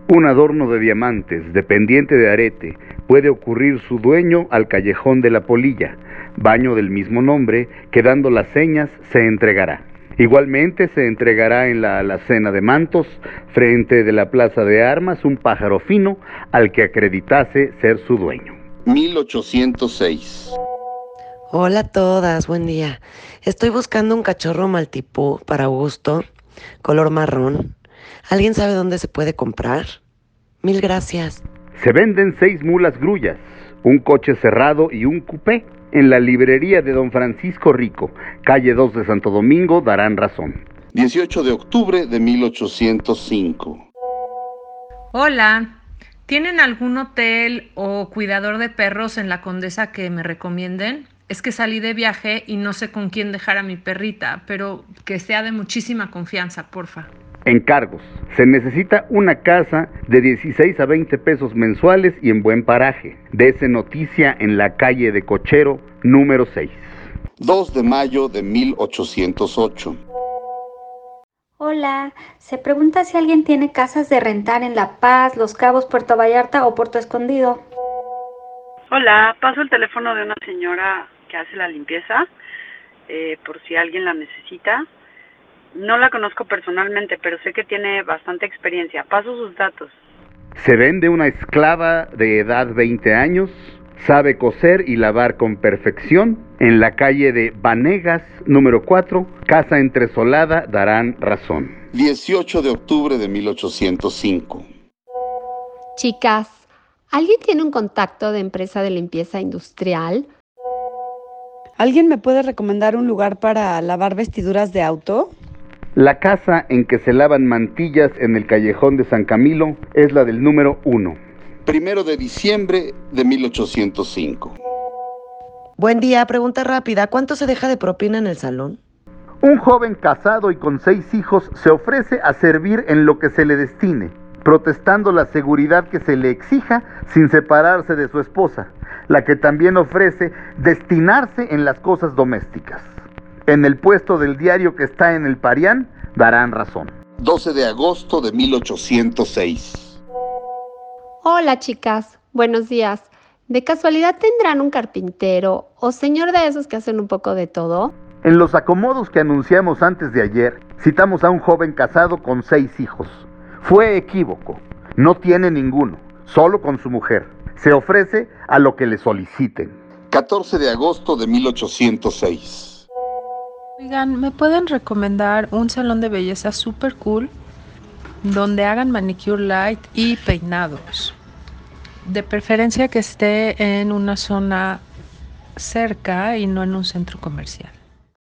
Un adorno de diamantes, de pendiente de arete, puede ocurrir su dueño al callejón de la Polilla, baño del mismo nombre, que dando las señas se entregará. Igualmente se entregará en la alacena de mantos, frente de la plaza de armas, un pájaro fino al que acreditase ser su dueño. 1806. Hola a todas, buen día. Estoy buscando un cachorro maltipú para Augusto, color marrón. ¿Alguien sabe dónde se puede comprar? Mil gracias. Se venden 6 mulas grullas, un coche cerrado y un coupé. En la librería de Don Francisco Rico, calle 2 de Santo Domingo, darán razón. 18 de octubre de 1805. Hola, ¿tienen algún hotel o cuidador de perros en la Condesa que me recomienden? Es que salí de viaje y no sé con quién dejar a mi perrita, pero que sea de muchísima confianza, porfa. Encargos. Se necesita una casa de 16 a 20 pesos mensuales y en buen paraje. Dese noticia en la calle de Cochero, número 6. 2 de mayo de 1808. Hola, se pregunta si alguien tiene casas de rentar en La Paz, Los Cabos, Puerto Vallarta o Puerto Escondido. Hola, paso el teléfono de una señora que hace la limpieza, por si alguien la necesita. No la conozco personalmente, pero sé que tiene bastante experiencia. Paso sus datos. Se vende una esclava de edad 20 años, sabe coser y lavar con perfección, en la calle de Vanegas, número 4, casa entresolada, darán razón. 18 de octubre de 1805. Chicas, ¿alguien tiene un contacto de empresa de limpieza industrial? ¿Alguien me puede recomendar un lugar para lavar vestiduras de auto? La casa en que se lavan mantillas en el callejón de San Camilo es la del número 1. 1 de diciembre de 1805. Buen día, pregunta rápida. ¿Cuánto se deja de propina en el salón? Un joven casado y con 6 hijos se ofrece a servir en lo que se le destine, protestando la seguridad que se le exija sin separarse de su esposa, la que también ofrece destinarse en las cosas domésticas. En el puesto del diario que está en el Parián, darán razón. 12 de agosto de 1806. Hola chicas, buenos días. ¿De casualidad tendrán un carpintero o señor de esos que hacen un poco de todo? En los acomodos que anunciamos antes de ayer, citamos a un joven casado con 6 hijos. Fue equívoco, no tiene ninguno, solo con su mujer. Se ofrece a lo que le soliciten. 14 de agosto de 1806. Oigan, ¿me pueden recomendar un salón de belleza super cool donde hagan manicure light y peinados? De preferencia que esté en una zona cerca y no en un centro comercial.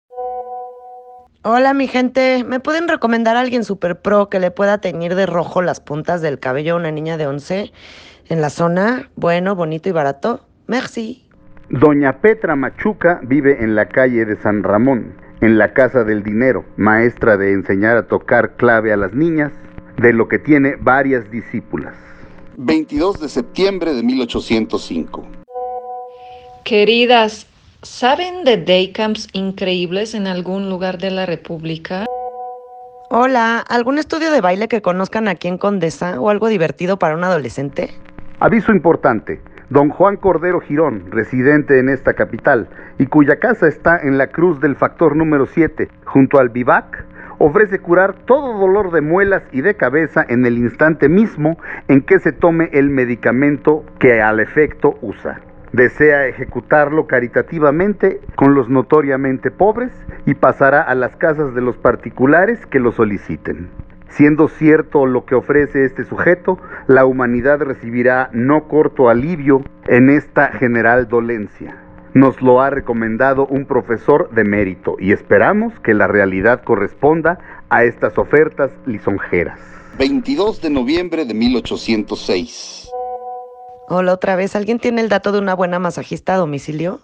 Hola mi gente, ¿me pueden recomendar a alguien super pro que le pueda teñir de rojo las puntas del cabello a una niña de 11 en la zona? Bueno, bonito y barato. Merci. Doña Petra Machuca vive en la calle de San Ramón, en la Casa del Dinero, maestra de enseñar a tocar clave a las niñas, de lo que tiene varias discípulas. 22 de septiembre de 1805. Queridas, ¿saben de daycamps increíbles en algún lugar de la República? Hola, ¿algún estudio de baile que conozcan aquí en Condesa o algo divertido para un adolescente? Aviso importante. Don Juan Cordero Girón, residente en esta capital, y cuya casa está en la Cruz del Factor número 7, junto al Vivac, ofrece curar todo dolor de muelas y de cabeza en el instante mismo en que se tome el medicamento que al efecto usa. Desea ejecutarlo caritativamente con los notoriamente pobres y pasará a las casas de los particulares que lo soliciten. Siendo cierto lo que ofrece este sujeto, la humanidad recibirá no corto alivio en esta general dolencia. Nos lo ha recomendado un profesor de mérito y esperamos que la realidad corresponda a estas ofertas lisonjeras. 22 de noviembre de 1806. Hola otra vez, ¿alguien tiene el dato de una buena masajista a domicilio?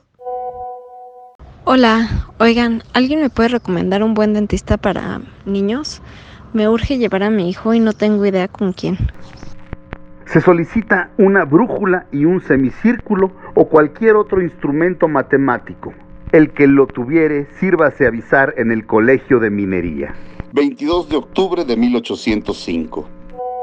Hola, oigan, ¿alguien me puede recomendar un buen dentista para niños? Me urge llevar a mi hijo y no tengo idea con quién. Se solicita una brújula y un semicírculo o cualquier otro instrumento matemático. El que lo tuviere, sírvase avisar en el Colegio de Minería. 22 de octubre de 1805.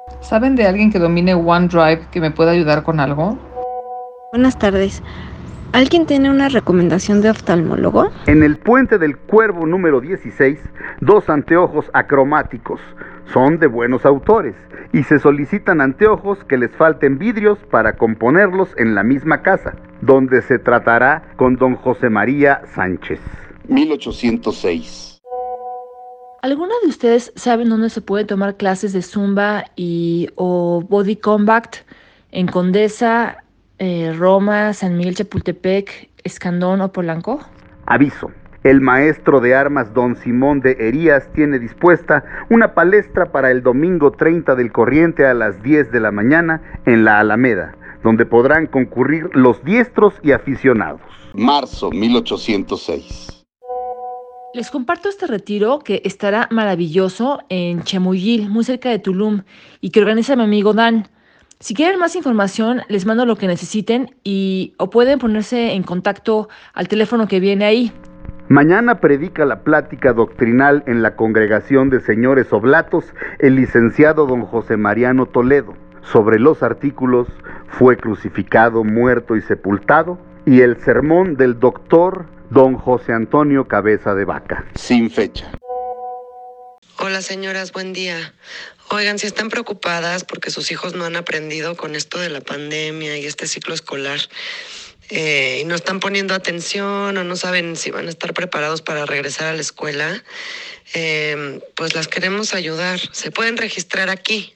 ¿Saben de alguien que domine OneDrive que me pueda ayudar con algo? Buenas tardes. ¿Alguien tiene una recomendación de oftalmólogo? En el Puente del Cuervo número 16, 2 anteojos acromáticos. Son de buenos autores y se solicitan anteojos que les falten vidrios para componerlos en la misma casa, donde se tratará con don José María Sánchez. 1806. ¿Alguno de ustedes saben dónde se puede tomar clases de Zumba o Body Combat en Condesa, Roma, San Miguel Chapultepec, Escandón o Polanco? Aviso. El maestro de armas don Simón de Herías tiene dispuesta una palestra para el domingo 30 del corriente a las 10 de la mañana en la Alameda, donde podrán concurrir los diestros y aficionados. Marzo 1806. Les comparto este retiro que estará maravilloso en Chemuyil, muy cerca de Tulum, y que organiza mi amigo Dan. Si quieren más información, les mando lo que necesiten o pueden ponerse en contacto al teléfono que viene ahí. Mañana predica la plática doctrinal en la Congregación de Señores Oblatos el licenciado don José Mariano Toledo sobre los artículos Fue crucificado, muerto y sepultado y el sermón del doctor don José Antonio Cabeza de Vaca. Sin fecha. Hola señoras, buen día. Oigan, si están preocupadas porque sus hijos no han aprendido con esto de la pandemia y este ciclo escolar, y no están poniendo atención o no saben si van a estar preparados para regresar a la escuela, pues las queremos ayudar. Se pueden registrar aquí,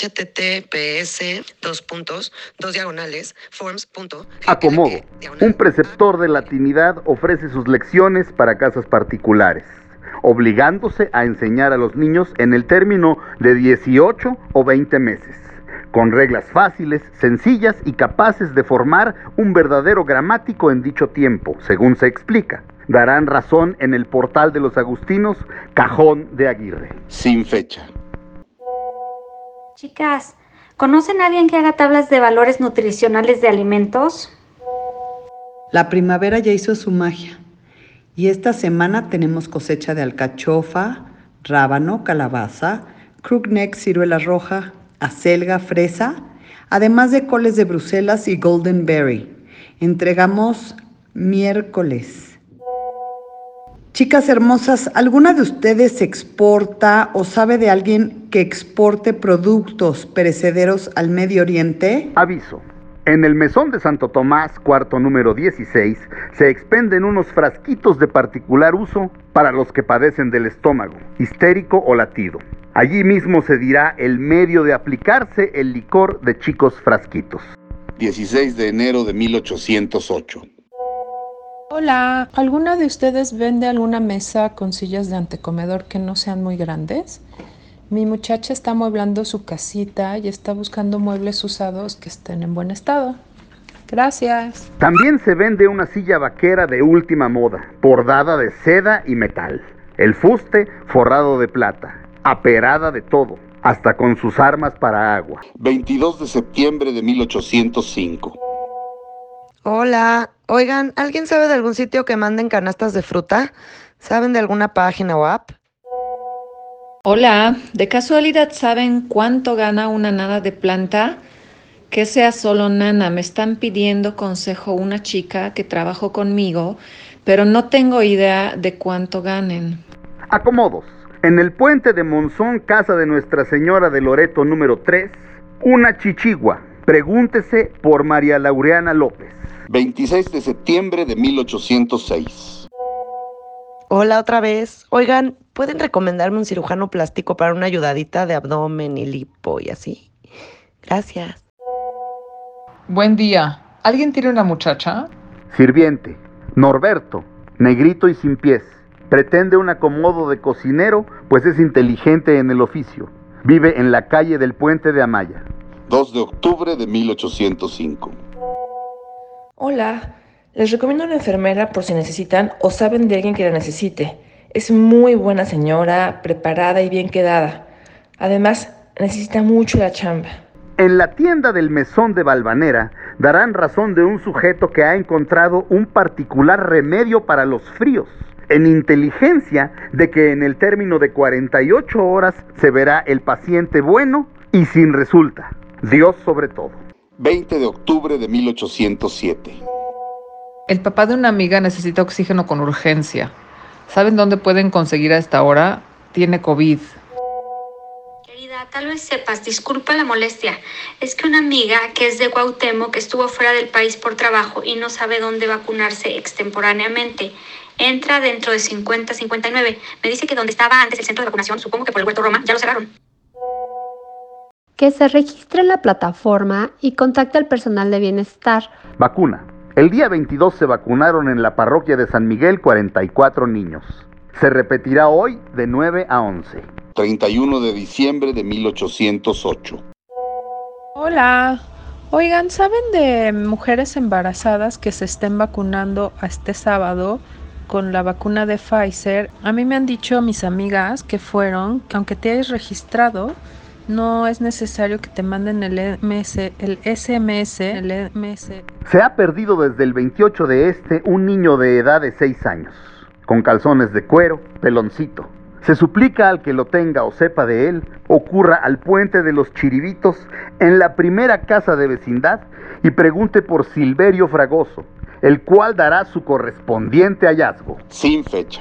https://forms.gov/. Acomodo. Un preceptor de latinidad ofrece sus lecciones para casas particulares, obligándose a enseñar a los niños en el término de 18 o 20 meses, con reglas fáciles, sencillas y capaces de formar un verdadero gramático en dicho tiempo, según se explica. Darán razón en el portal de los agustinos, Cajón de Aguirre. Sin fecha. Chicas, ¿conocen a alguien que haga tablas de valores nutricionales de alimentos? La primavera ya hizo su magia y esta semana tenemos cosecha de alcachofa, rábano, calabaza, crookneck, ciruela roja, acelga, fresa, además de coles de Bruselas y golden berry. Entregamos miércoles. Chicas hermosas, ¿alguna de ustedes exporta o sabe de alguien que exporte productos perecederos al Medio Oriente? Aviso. En el mesón de Santo Tomás, cuarto número 16, se expenden unos frasquitos de particular uso para los que padecen del estómago, histérico o latido. Allí mismo se dirá el medio de aplicarse el licor de chicos frasquitos. 16 de enero de 1808. Hola, ¿alguna de ustedes vende alguna mesa con sillas de antecomedor que no sean muy grandes? Mi muchacha está amueblando su casita y está buscando muebles usados que estén en buen estado. Gracias. También se vende una silla vaquera de última moda, bordada de seda y metal. El fuste forrado de plata, aperada de todo, hasta con sus armas para agua. 22 de septiembre de 1805. Hola, oigan, ¿alguien sabe de algún sitio que manden canastas de fruta? ¿Saben de alguna página o app? Hola, ¿de casualidad saben cuánto gana una nana de planta? Que sea solo nana, me están pidiendo consejo una chica que trabajó conmigo, pero no tengo idea de cuánto ganen. Acomodos. En el puente de Monzón, casa de Nuestra Señora de Loreto número 3, una chichigua. Pregúntese por María Laureana López. 26 de septiembre de 1806. Hola otra vez. Oigan, ¿pueden recomendarme un cirujano plástico para una ayudadita de abdomen y lipo y así? Gracias. Buen día. ¿Alguien tiene una muchacha? Sirviente. Norberto, negrito y sin pies. Pretende un acomodo de cocinero, pues es inteligente en el oficio. Vive en la calle del Puente de Amaya. 2 de octubre de 1805. Hola, les recomiendo una enfermera por si necesitan o saben de alguien que la necesite. Es muy buena señora, preparada y bien quedada. Además, necesita mucho la chamba. En la tienda del Mesón de Valvanera darán razón de un sujeto que ha encontrado un particular remedio para los fríos, en inteligencia de que en el término de 48 horas se verá el paciente bueno y sin resulta. Dios sobre todo. 20 de octubre de 1807. El papá de una amiga necesita oxígeno con urgencia. ¿Saben dónde pueden conseguir a esta hora? Tiene COVID. Querida, tal vez sepas, disculpa la molestia. Es que una amiga que es de Cuauhtémoc que estuvo fuera del país por trabajo y no sabe dónde vacunarse extemporáneamente. Entra dentro de 50-59. Me dice que donde estaba antes el centro de vacunación, supongo que por el Huerto Roma, ya lo cerraron. Que se registre en la plataforma y contacte al personal de bienestar. Vacuna. El día 22 se vacunaron en la parroquia de San Miguel 44 niños. Se repetirá hoy de 9 a 11. 31 de diciembre de 1808. Hola. Oigan, ¿saben de mujeres embarazadas que se estén vacunando a este sábado con la vacuna de Pfizer? A mí me han dicho mis amigas que fueron, que aunque te hayas registrado, no es necesario que te manden el SMS. Se ha perdido desde el 28 de un niño de edad de 6 años, con calzones de cuero, peloncito. Se suplica al que lo tenga o sepa de él, ocurra al puente de los Chiribitos en la primera casa de vecindad y pregunte por Silverio Fragoso, el cual dará su correspondiente hallazgo. Sin fecha.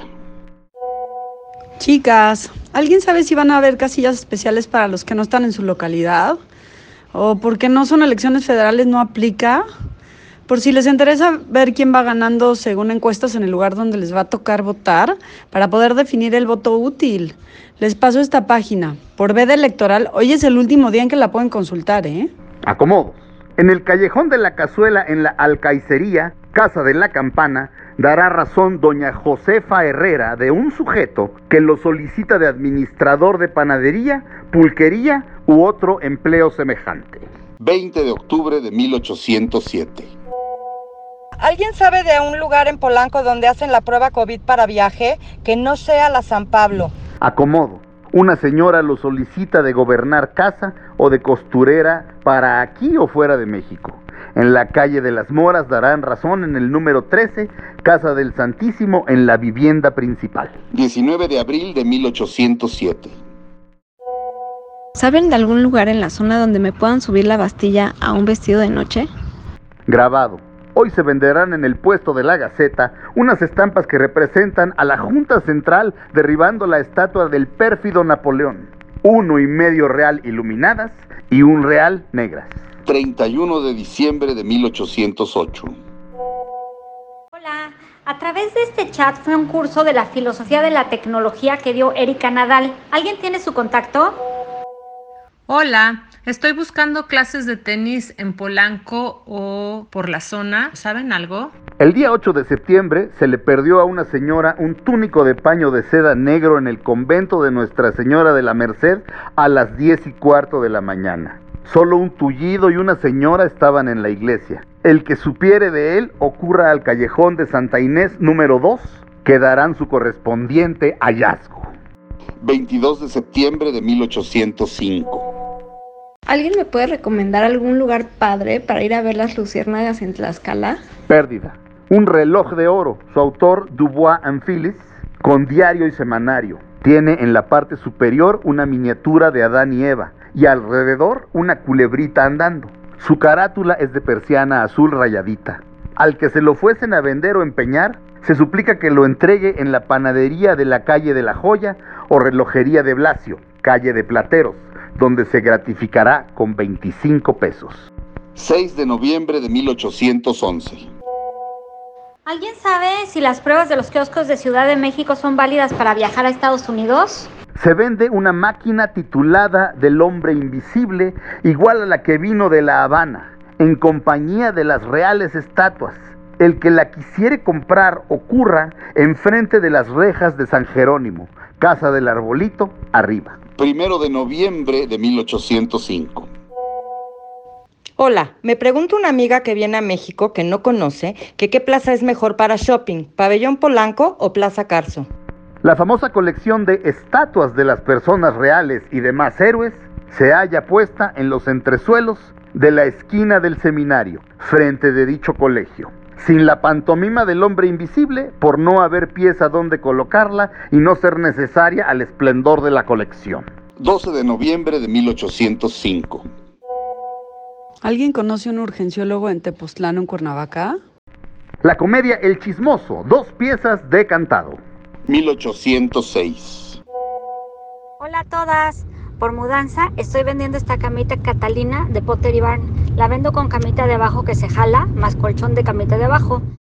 Chicas, ¿alguien sabe si van a haber casillas especiales para los que no están en su localidad? ¿O porque no son elecciones federales no aplica? Por si les interesa ver quién va ganando según encuestas en el lugar donde les va a tocar votar, para poder definir el voto útil. Les paso esta página. Por Veda Electoral, hoy es el último día en que la pueden consultar, ¿eh? Acomodos. En el callejón de la Cazuela, en la Alcaicería, Casa de la Campana, dará razón doña Josefa Herrera de un sujeto que lo solicita de administrador de panadería, pulquería u otro empleo semejante. 20 de octubre de 1807. ¿Alguien sabe de un lugar en Polanco donde hacen la prueba COVID para viaje que no sea la San Pablo? Acomodo. Una señora lo solicita de gobernar casa o de costurera para aquí o fuera de México. En la calle de las Moras darán razón en el número 13, Casa del Santísimo, en la vivienda principal. 19 de abril de 1807. ¿Saben de algún lugar en la zona donde me puedan subir la Bastilla a un vestido de noche? Grabado. Hoy se venderán en el puesto de la Gaceta unas estampas que representan a la Junta Central derribando la estatua del pérfido Napoleón. 1,5 real iluminadas y 1 real negras. 31 de diciembre de 1808. Hola, a través de este chat fue un curso de la filosofía de la tecnología que dio Erika Nadal. ¿Alguien tiene su contacto? Hola, estoy buscando clases de tenis en Polanco o por la zona. ¿Saben algo? El día 8 de septiembre se le perdió a una señora un túnico de paño de seda negro en el convento de Nuestra Señora de la Merced a las 10:15 de la mañana. Solo un tullido y una señora estaban en la iglesia. El que supiere de él ocurra al callejón de Santa Inés número 2, que darán su correspondiente hallazgo. 22 de septiembre de 1805. ¿Alguien me puede recomendar algún lugar padre para ir a ver las luciérnagas en Tlaxcala? Pérdida. Un reloj de oro, su autor Dubois and Phillips, con diario y semanario. Tiene en la parte superior una miniatura de Adán y Eva y alrededor una culebrita andando. Su carátula es de persiana azul rayadita. Al que se lo fuesen a vender o empeñar, se suplica que lo entregue en la panadería de la calle de la Joya o relojería de Blasio, calle de Plateros, donde se gratificará con 25 pesos. 6 de noviembre de 1811. ¿Alguien sabe si las pruebas de los kioscos de Ciudad de México son válidas para viajar a Estados Unidos? Se vende una máquina titulada del hombre invisible, igual a la que vino de La Habana, en compañía de las reales estatuas. El que la quisiere comprar ocurra enfrente de las rejas de San Jerónimo, Casa del Arbolito, arriba. 1 de noviembre de 1805. Hola, me pregunta una amiga que viene a México que no conoce que qué plaza es mejor para shopping, Pabellón Polanco o Plaza Carso. La famosa colección de estatuas de las personas reales y demás héroes se halla puesta en los entresuelos de la esquina del seminario, frente de dicho colegio, sin la pantomima del hombre invisible, por no haber pieza donde colocarla y no ser necesaria al esplendor de la colección. 12 de noviembre de 1805. ¿Alguien conoce un urgenciólogo en Tepoztlán o en Cuernavaca? La comedia El Chismoso, 2 piezas de cantado. 1806. Hola a todas. Por mudanza estoy vendiendo esta camita Catalina de Pottery Barn. La vendo con camita de abajo que se jala, más colchón de camita de abajo.